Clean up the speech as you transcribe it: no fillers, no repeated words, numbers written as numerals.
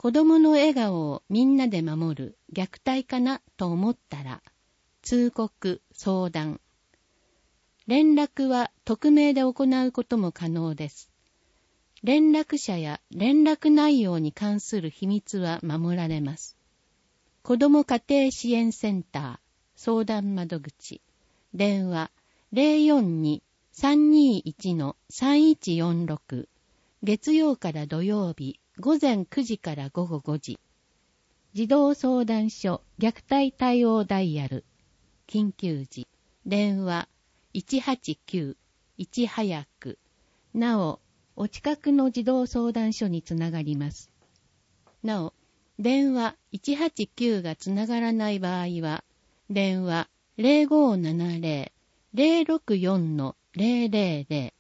子供の笑顔をみんなで守る虐待かなと思ったら、通告、相談。連絡は匿名で行うことも可能です。連絡者や連絡内容に関する秘密は守られます。子ども家庭支援センター相談窓口電話 042-321-3146 月曜から土曜日午前9時から午後5時児童相談所虐待対応ダイヤル緊急時電話 189-1 早くなおお近くの児童相談所につながります。なお電話189がつながらない場合は、電話 0570-064-000